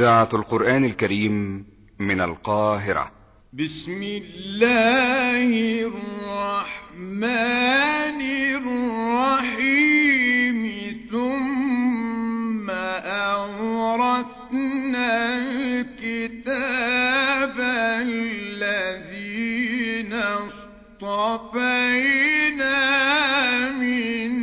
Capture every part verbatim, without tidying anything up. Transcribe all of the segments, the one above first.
إذاعة القرآن الكريم من القاهرة. بسم الله الرحمن الرحيم. ثم أورثنا الكتاب الذين اصطفينا من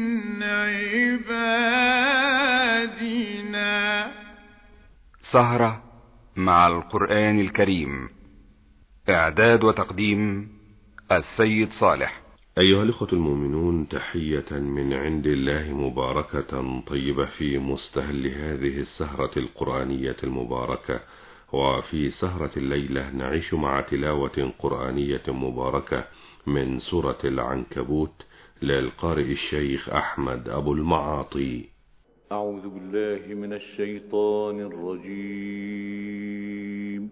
عبادنا. سهرة مع القرآن الكريم. إعداد وتقديم السيد صالح. أيها الأخوة المؤمنون، تحية من عند الله مباركة طيبة في مستهل هذه السهرة القرآنية المباركة. وفي سهرة الليلة نعيش مع تلاوة قرآنية مباركة من سورة العنكبوت للقارئ الشيخ أحمد أبو المعاطي. أعوذ بالله من الشيطان الرجيم.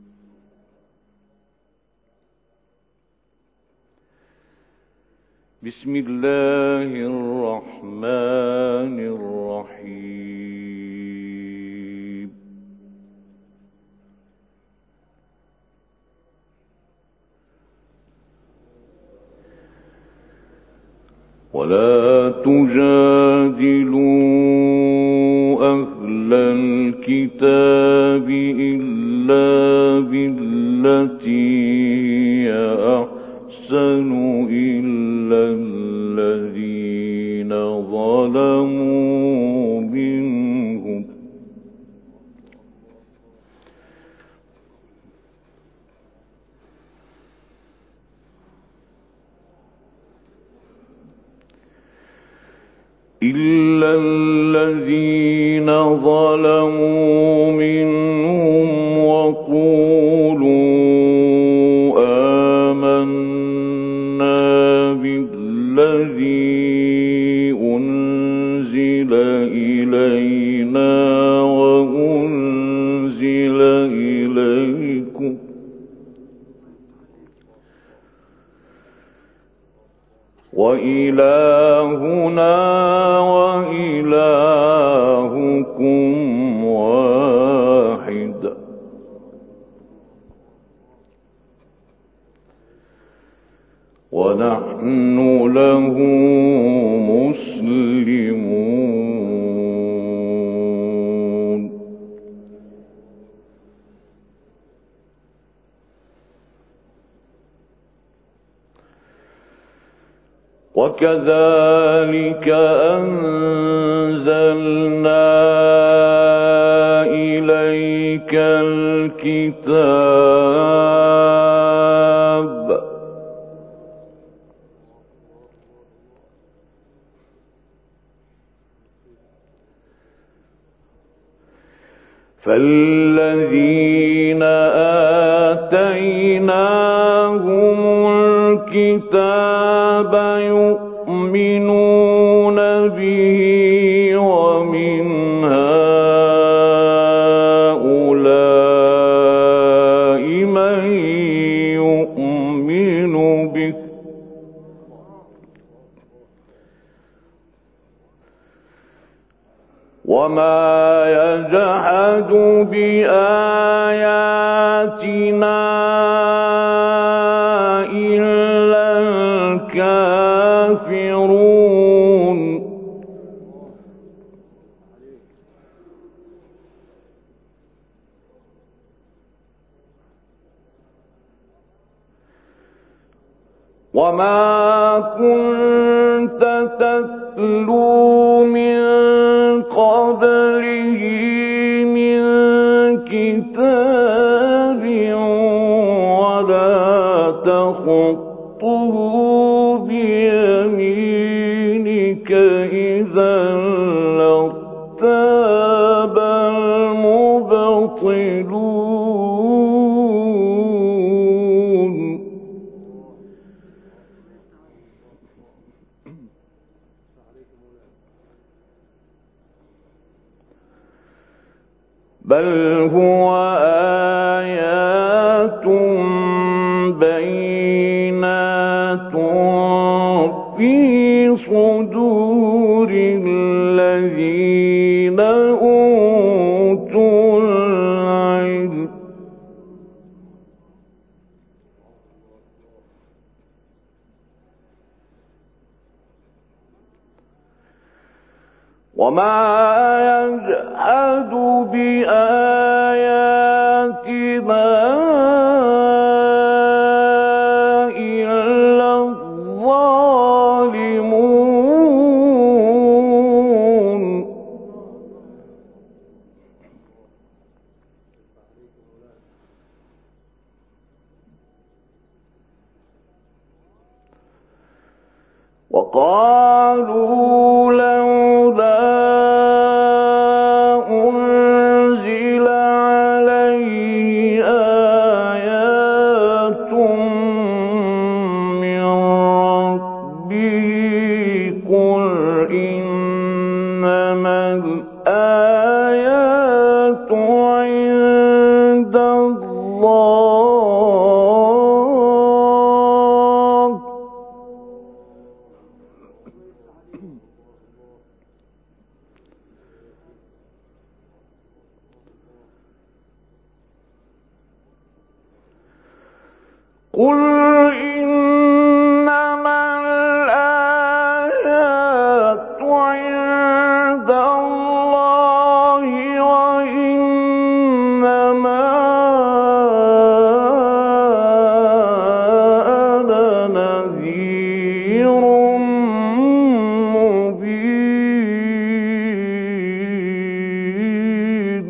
بسم الله الرحمن الرحيم. ولا تجادلوا أهل الكتاب إلا بالتي هي أحسن إلا الذين ظلموا منهم إلا الذين ظلموا منهم وقولوا آمنا بالذي أنزل إلينا وأنزل إليكم وإلهنا وإلهكم واحد ونحن له مسلمون. وكذلك أنزلنا إليك الكتاب فالذين آتيناهم الكتاب يؤمنون به ومن هؤلاء من يؤمن به وما يجحد بآياتنا إلا الكافرون. وما كنت تتلو من قبله من كتاب ولا تخطه بيمينك إذا لارتاب المبطلون. بل هو آيات بينات في صدور الذين أوتوا وما يجحد بآياتنا إلا الظالمون. وقالوا لولا أنزل عليه آيات من ربه قل إنما الآيات عند الله قل إنما الآيات عند الله وإنما أنا نذير مبين.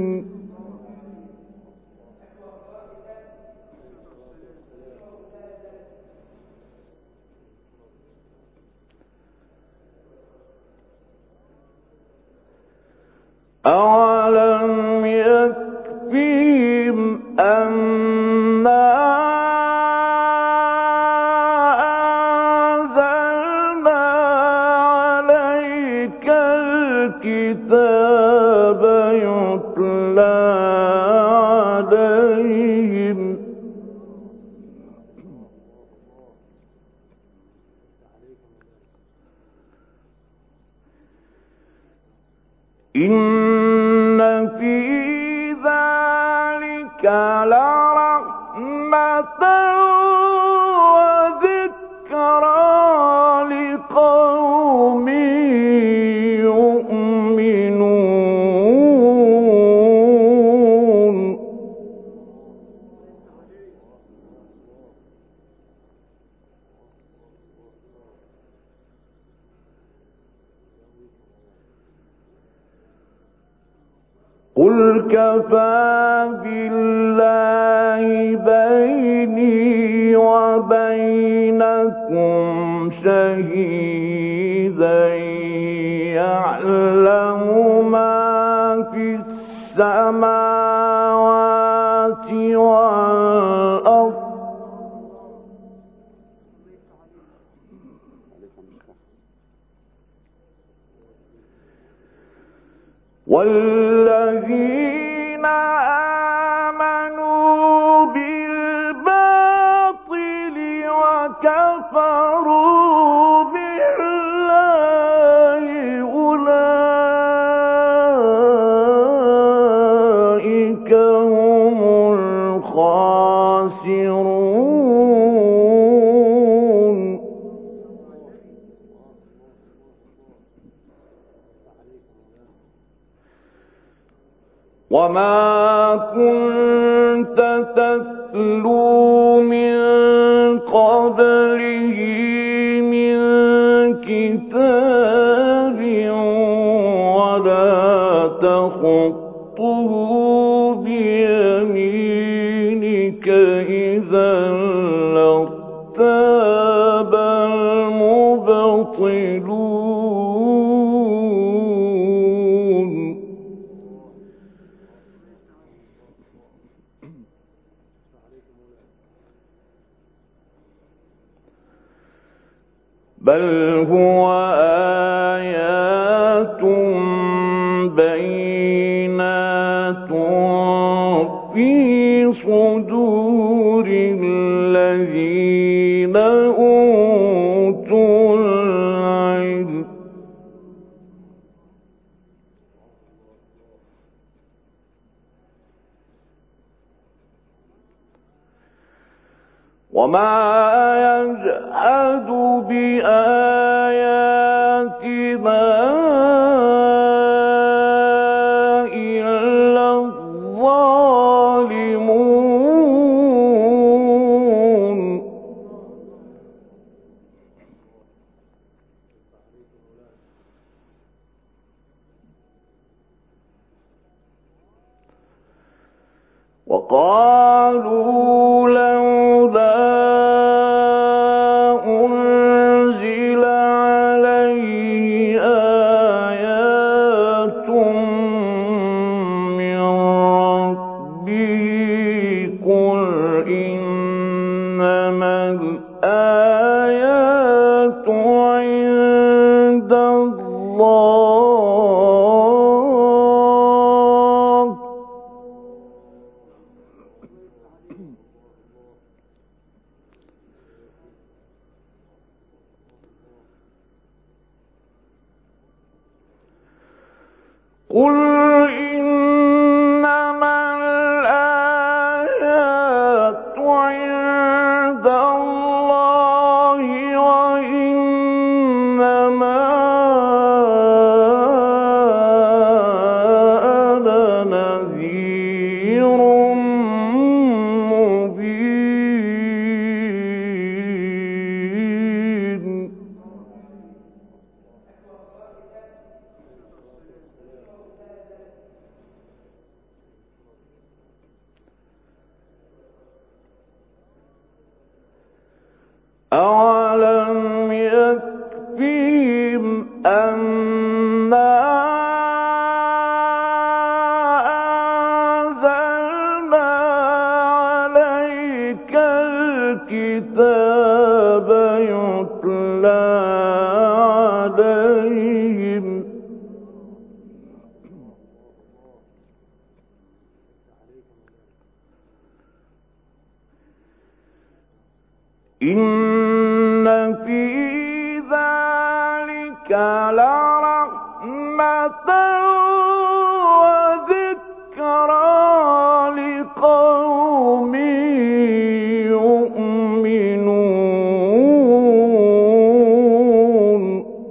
أولم يكفهم أنا أنزلنا عليك الكتاب يتلى عليهم إن في ذلك لرحمة وذكرى لقوم يؤمنون. قل كفى بالله بيني وبينكم شهيدا يعلم ما في السماوات والأرض والذين آمنوا بالباطل وكفروا بالله أولئك هم الخاسرون. وما كنت تتلو من قبله من كتاب ولا تخطه بيمينك إذا لارتاب المبطلون. بل هو آيات بينات في صدور الذين أوتوا العلم. وما يجحد بآياتنا وقالوا لولا أنزل عليه آيات من ربه قل إنما الآيات عند الله قل إنما الآيات عند الله وإنما أنا نذير مبين أَوَلَمْ يَكْفِهِمْ أَنَّا أَنزَلْنَا عَلَيْكَ الْكِتَابَ يُتْلَى عَلَيْهِمْ إِنَّ فِي ذَلِكَ لَرَحْمَةً وَذِكْرَىٰ لِقَوْمٍ يُؤْمِنُونَ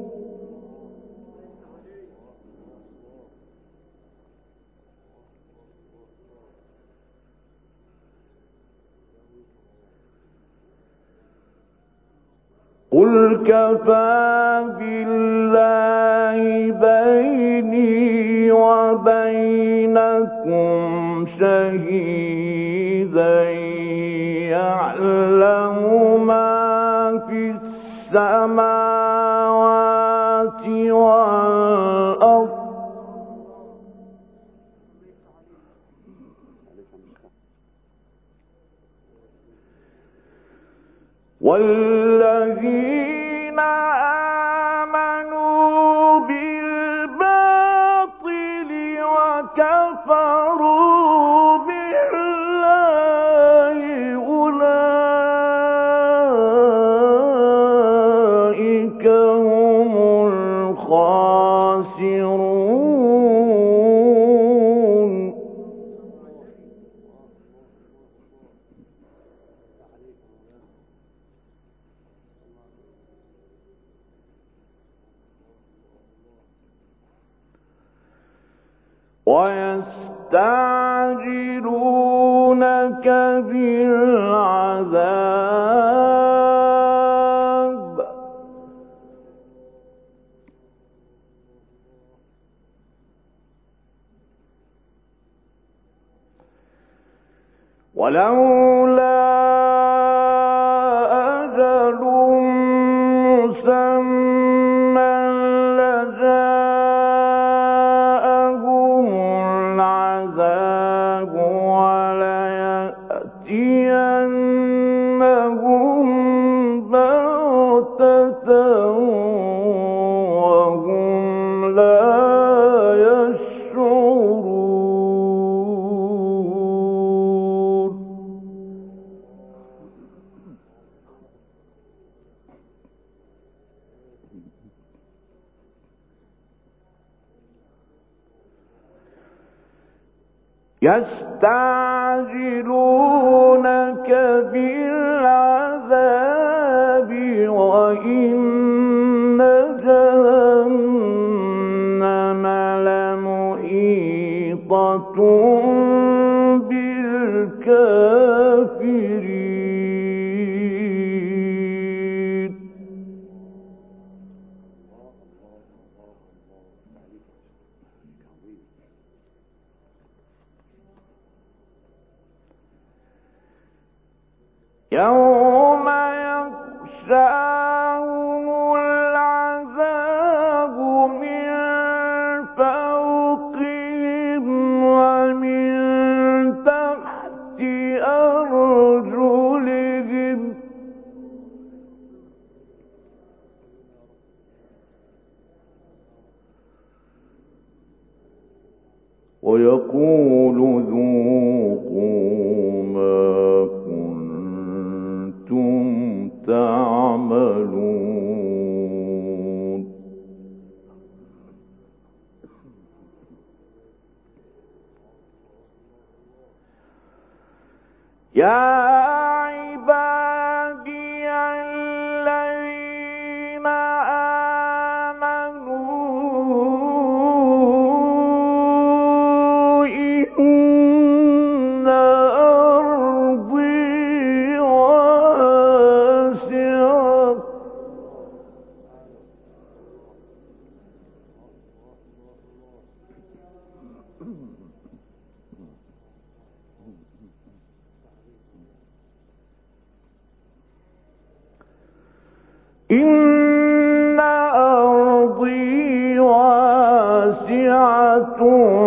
قُلْ كَفَىٰ بِاللَّهِ بَيْنِي وَبَيْنَكُمْ شَهِيدًا يَعْلَمُ مَا فِي السَّمَاوَاتِ وَالْأَرْضِ وَالَّذِينَ آمَنُوا بِالْبَاطِلِ وَكَفَرُوا بِاللَّهِ أُولَٰئِكَ هُمُ الْخَاسِرُونَ وَيَسْتَعْجِلُونَكَ بِالْعَذَابِ وَلَوْلَا أَجَلٌ مُّسَمًّى لَّجَاءَهُمُ الْعَذَابُ وَلَيَأْتِيَنَّهُم بَغْتَةً وَهُمْ لَا يَشْعُرُونَ يَسْتَعْجِلُونَكَ بِالْعَذَابِ وَإِنَّ جَهَنَّمَ لَمُحِيطَةٌ بِالْكَافِرِينَ يوم يغشاهم العذاب من فوقهم ومن تحت أرجلهم ويقول ذوقوا ما كنتم تعملون يا عبادي الذين آمنوا إن أرضي واسعة إن أرضي واسعة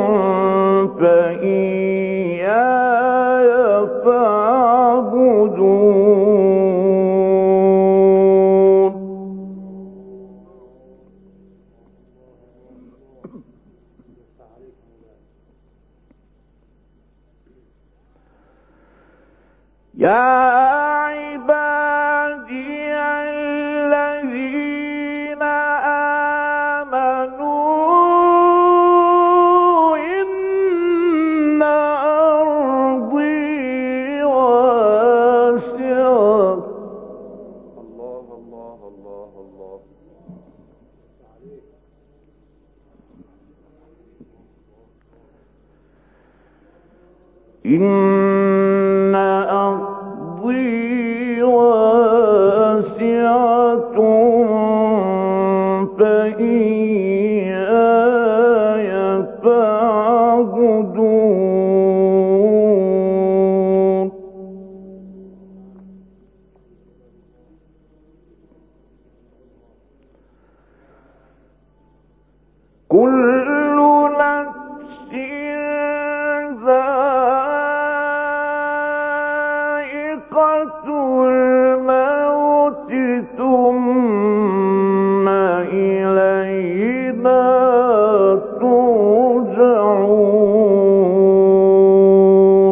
فإياي فاعبدون يا عبادي الذين آمنوا إن أرضي واسعة الله الله الله الله إن أرضي واسعة فإياي فاعبدون كل نفس ذائقة الموت ثم إلينا ترجعون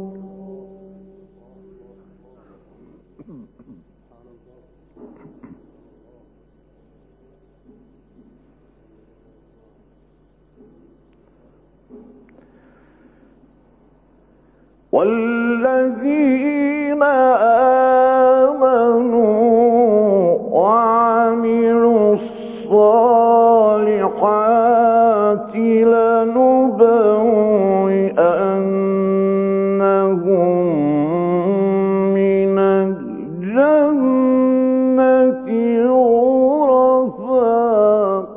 والذين آمنوا وعملوا الصالحات لنبوئنهم من الجنة غرفا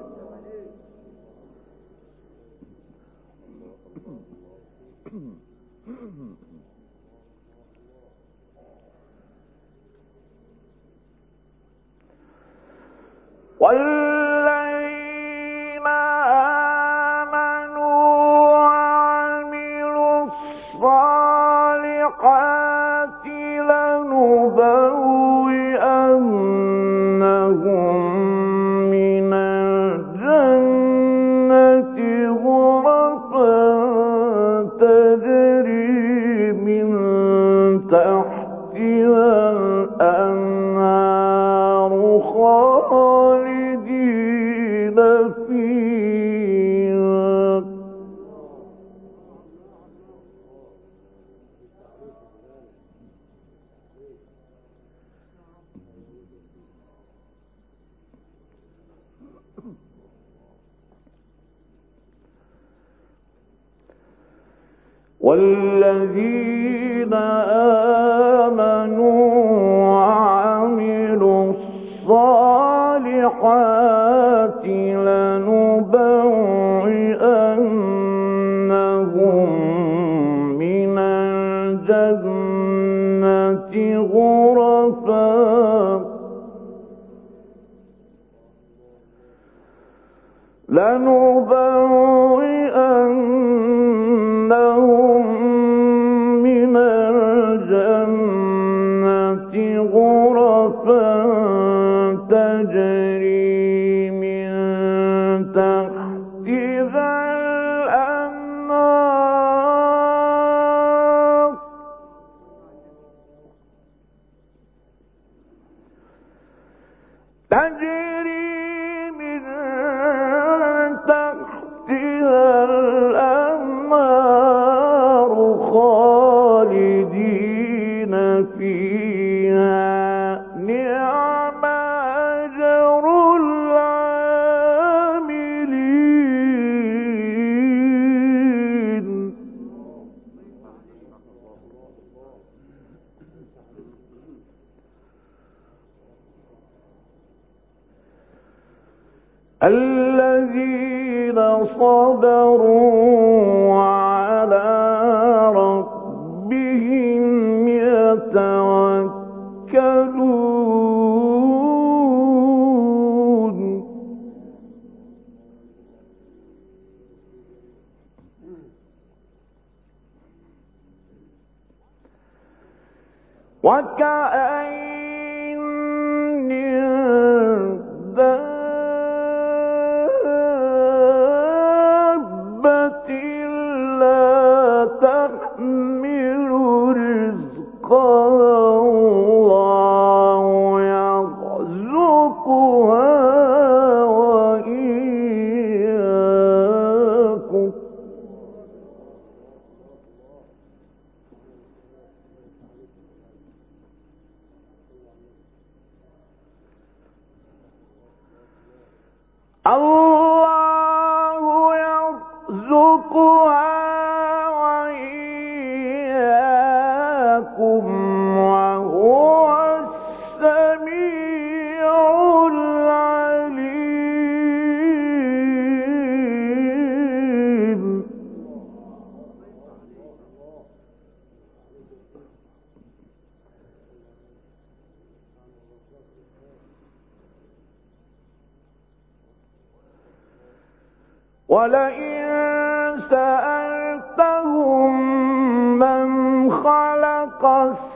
والذين آمنوا وعملوا الصالحات لنبوئنهم من الجنة غرفا تجري من تحتها الأنهار خالدين فيها والذين آمنوا وعملوا الصالحات لنبوئنهم من الجنة غرفا لنبوئنهم من الجنة غرفا تجري من تحتها الأنهار تجري من تحتها الأنهار خالدين فيها نعم أجر العاملين. الذين صبروا وعلى ربهم يتوكلون. وكأين من دابة لا تحمل رزقها الله يرزقها وإياكم. الله يرزقها وإياكم وهو السميع العليم. ولئن سألتهم من خلق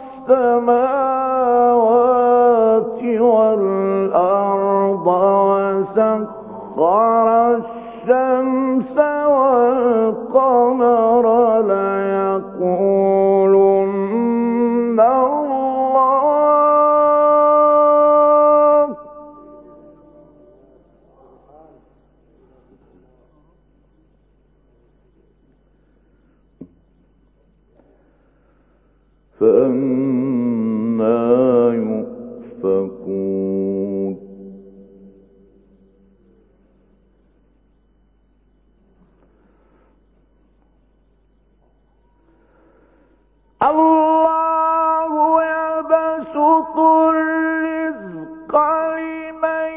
السماوات والأرض وسخر الشمس والقمر ليقولن الله. فأنى يؤفكون. الله يبسط الرزق لمن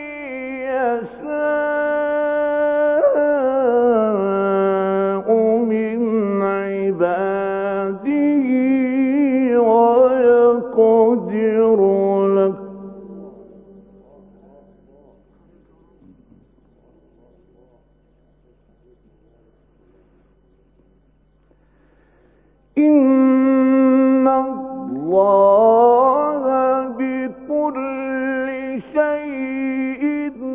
يشاء من عباده ويقدر له. إن الله بكل شيء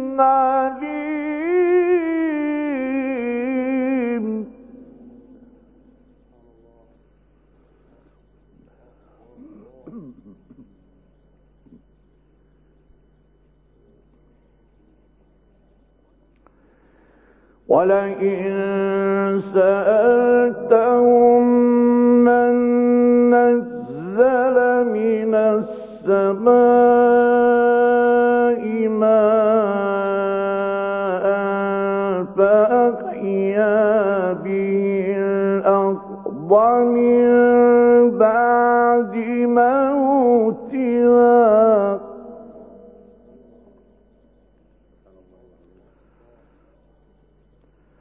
عليم. ولئن سألتهم من نزل من السماء ماء فأحيا به الأرض من بعد موتها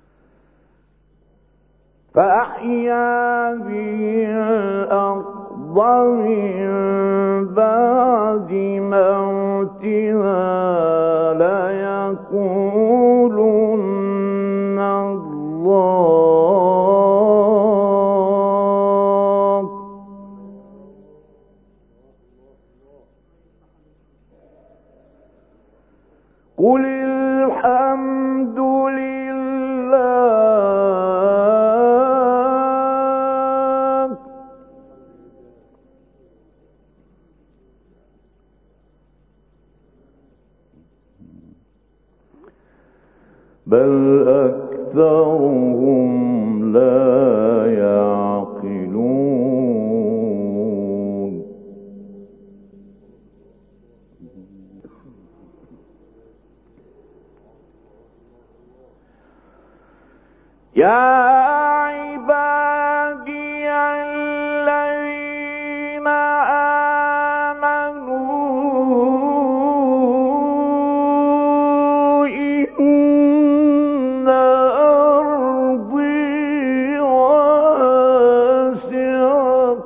فأحيا به الأرض من بعد موتها ليقولن الله. قل الحمد لله بل أكثرهم لا يعقلون. يا عبادي الذين آمنوا إن أرضي واسعة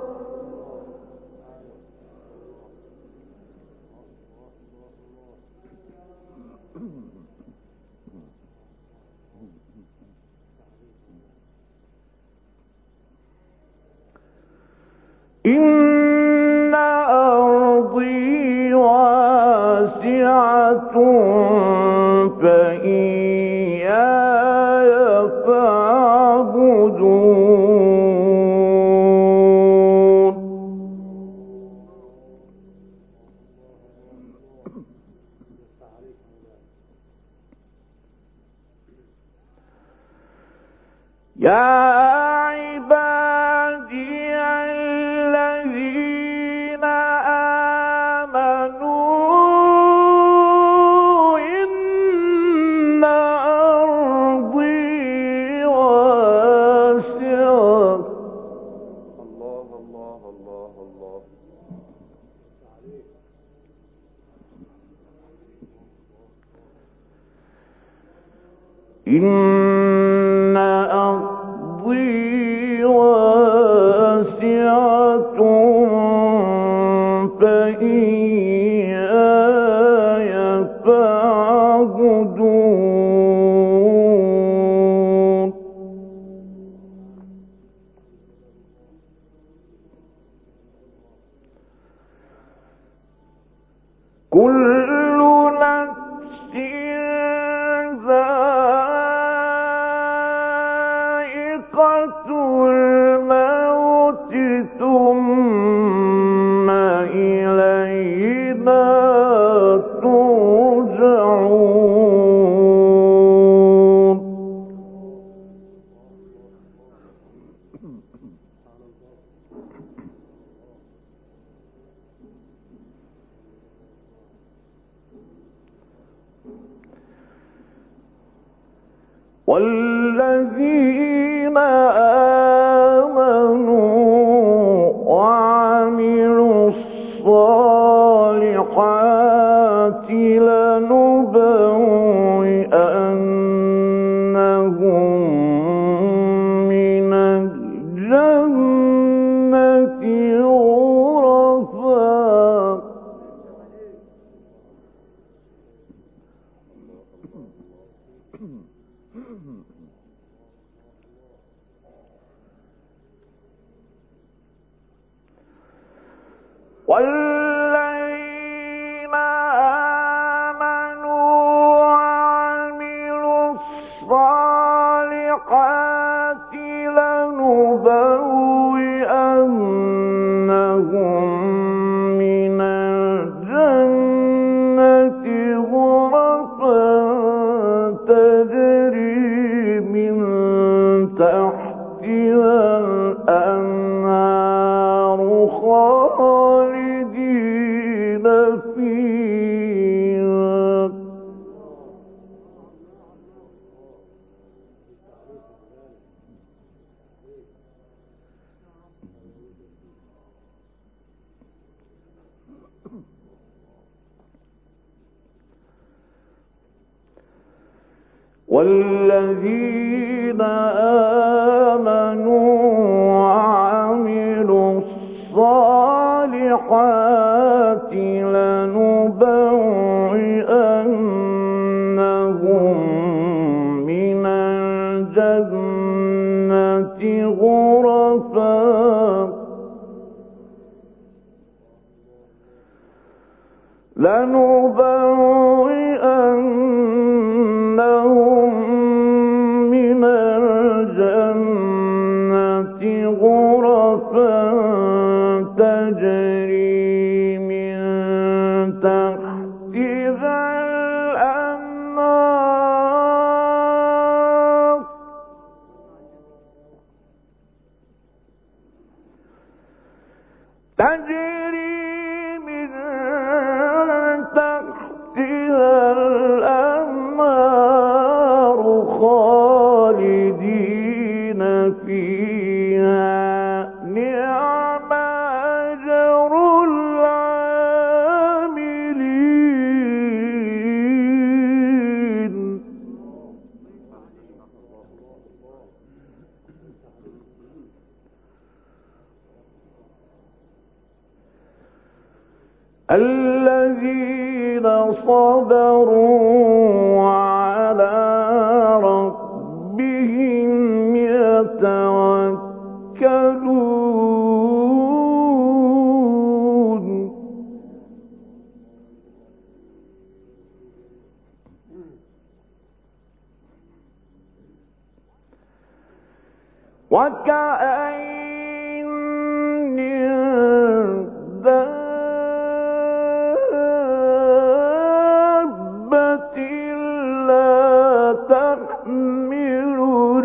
إن أرضي واسعة فإياي فاعبدون. يا عبادي الذين آمنوا إن أرضي واسعة الله الله الله الله إن أرضي واسعة فإياي فاعبدون. كل نفس ذائقة الموت ثم إلينا ترجعون. والذين آمنوا وعملوا الصالحات لنبوئنهم من الجنة غرفا والذين آمنوا وعملوا الصالحات لنبوئنهم من الجنة غرفا تجري من تحتها الأنهار خالدين فيها. والذين آمنوا وعملوا الصالحات الصالحات لنبوئنهم من الجنة غرفا لنبوئنهم من الجنة غرفا تجري من تحتها الأنهار تجري من تحتها الأنهار خالدين فيها نعم أجر العاملين. الذين صبروا وعلى ربهم يتوكلون. وكأين من دابة لا تحمل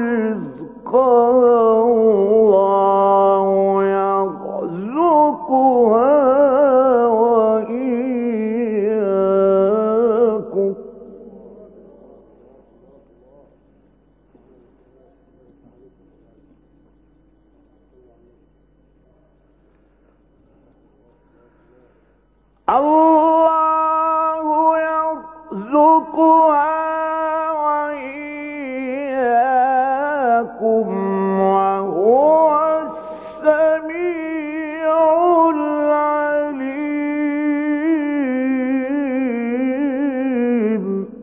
رزقها الله يرزقها وإياكم. الله يرزقها وإياكم وهو السميع العليم.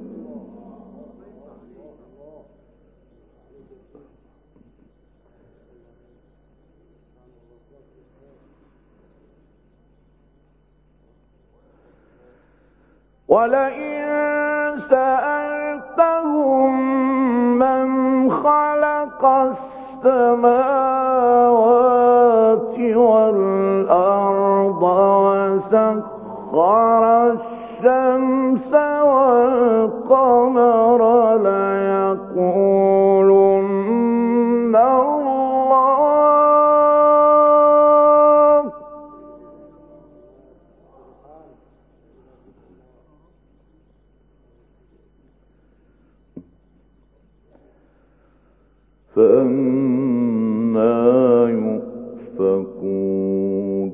ولئن سألتهم من خلق السماوات والأرض وسخر الشمس والقمر ليقولن الله. فأنى يؤفكون.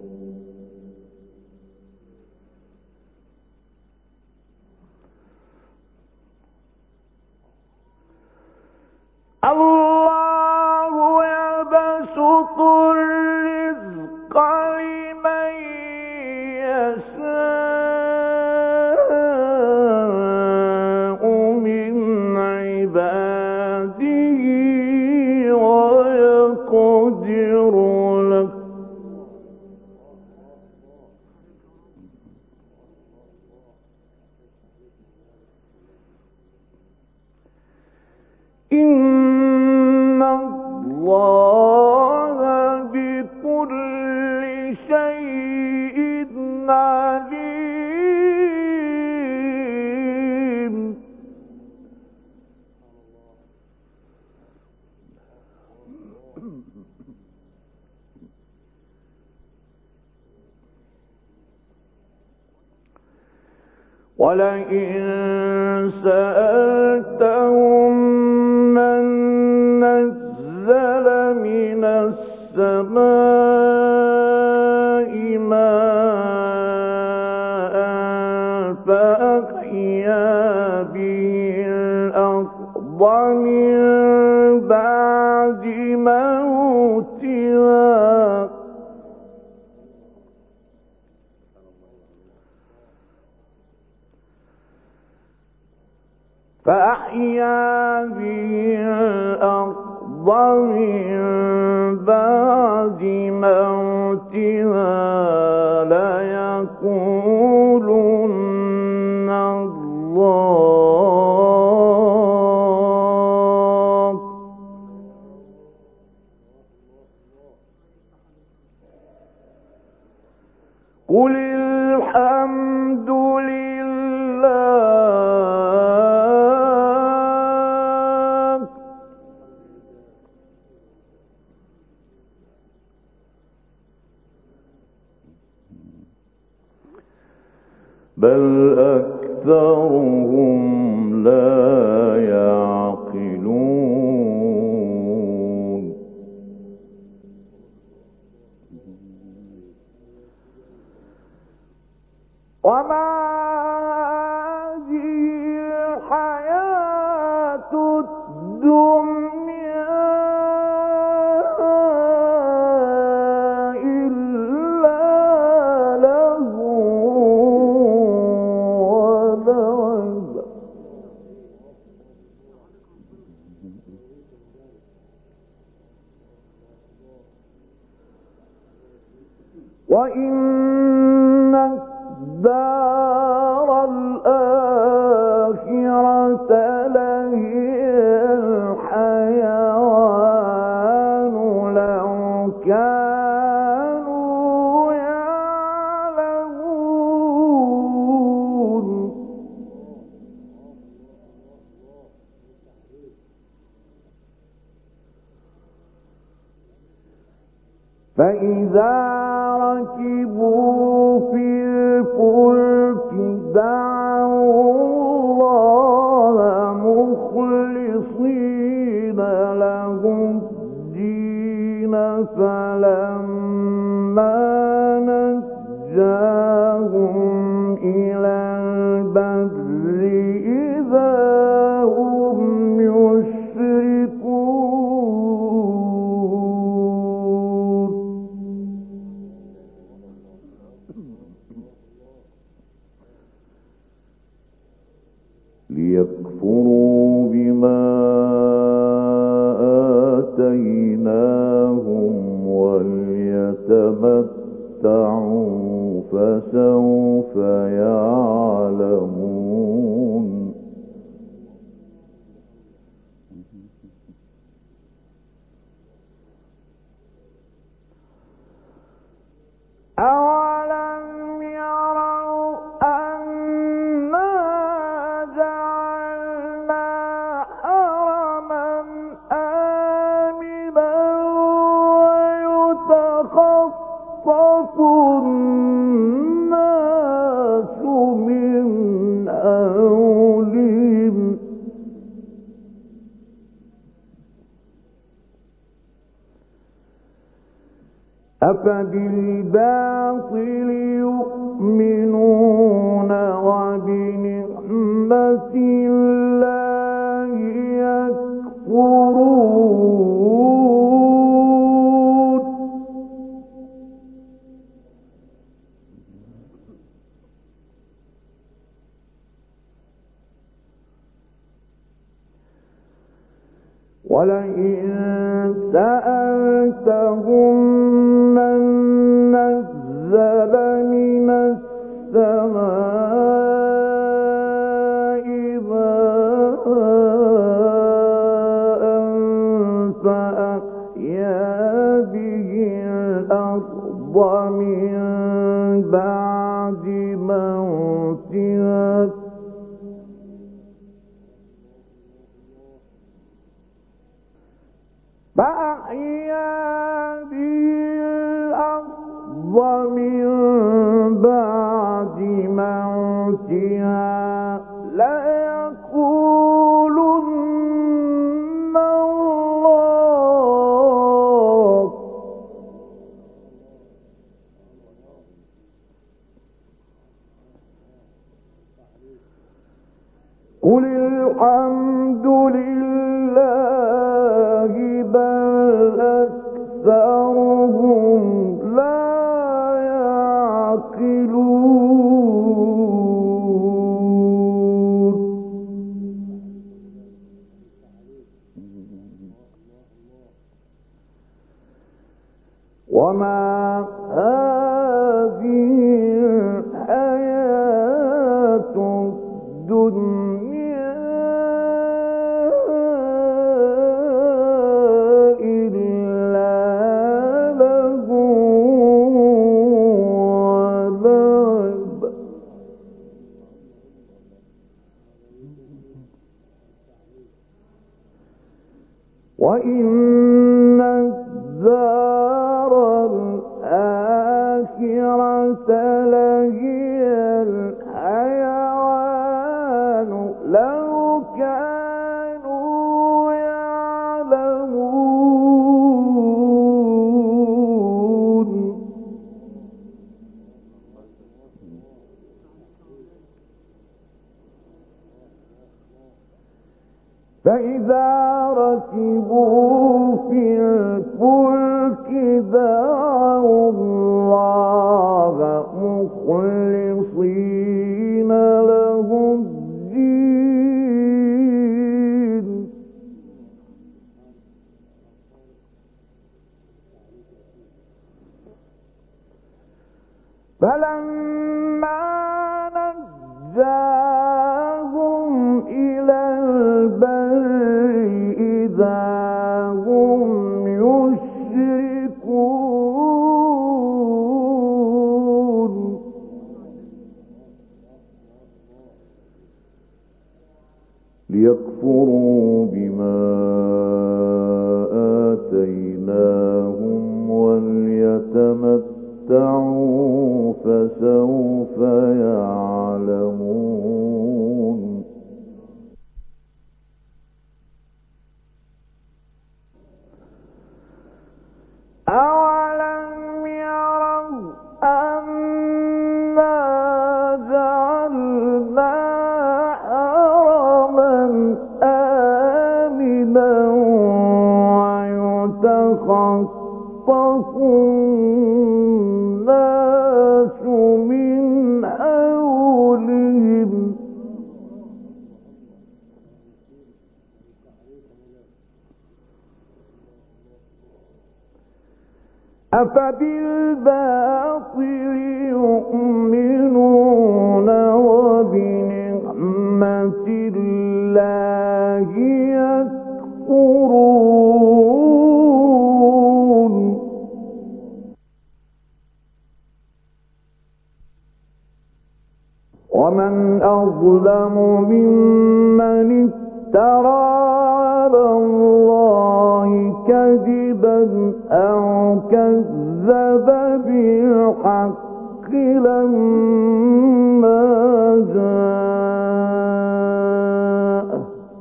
الله يبسط الرزق لمن يشاء من عباده ويقدر له. إن الله بكل شيء عليم. ولئن سألتهم من نزل من السماء ماء فأحيا به الأرض من بعد موتها فأحيا به الأرض من بعد موتها ليقولن الله. قل الحمد لله بل أكثرهم لا يعقلون. وما هذه الحياة الدنيا إلا لهو ولعب وإن الدار الآخرة لهي الحيوان لو كانوا يعلمون. فإذا ركبوا في الفلك دعوا الله مخلصين له الدين فلما نجاهم إلى البر إذا هم يشركون. ليكفروا بما آتيناهم وليتمتعوا فسوف يعلمون. أولم يروا أنا جعلنا حرما آمنا ويتخطف الناس من حولهم أفبالباطل يؤمنون وبنعمة الله يكفرون. ولئن سألتهم من نزل من السماء ماء فأحيا به الأرض من بعد موتها فأحيا به الأرض من بعد موتها ليقولن الله. قل الحمد لله بل أكثرهم لا يعقلون. الآخرة لهي الحيوان لو كانوا يعلمون فإذا ركبوا في الفلك دعوا الله مخلصين له الدين فلما نجاهم إلى البر إذا هم يشركون ليكفروا بما آتيناهم وليتمتعوا فسوف يعلمون أولم يروا أنا جعلنا حرما آمنا ويتخطف الناس من حولهم أفبالباطل يؤمنون وبنعمة الله يكفرون ومن أظلم ممن افترى على الله كذبا أو كذب بالحق لما جاء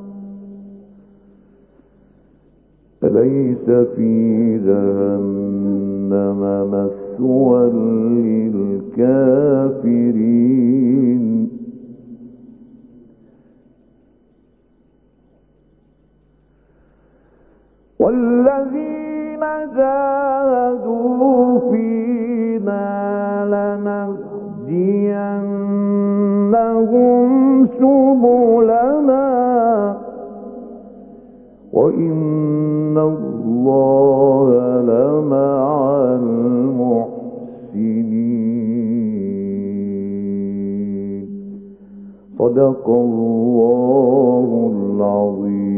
أليس في جهنم مثوى للكافرين والذين جاهدوا فينا لنهدينهم سبلنا وإن الله لمع المحسنين صدق الله العظيم.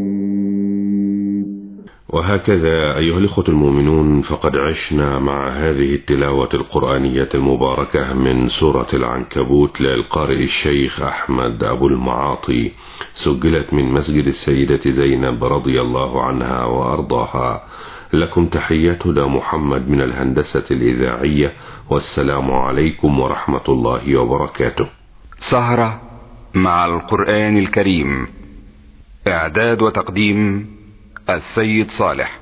وهكذا أيها الإخوة المؤمنون فقد عشنا مع هذه التلاوة القرآنية المباركة من سورة العنكبوت للقارئ الشيخ أحمد أبو المعاطي، سجلت من مسجد السيدة زينب رضي الله عنها وأرضاها. لكم تحيات هدى محمد من الهندسة الإذاعية، والسلام عليكم ورحمة الله وبركاته. سهرة مع القرآن الكريم، إعداد وتقديم السيد صالح.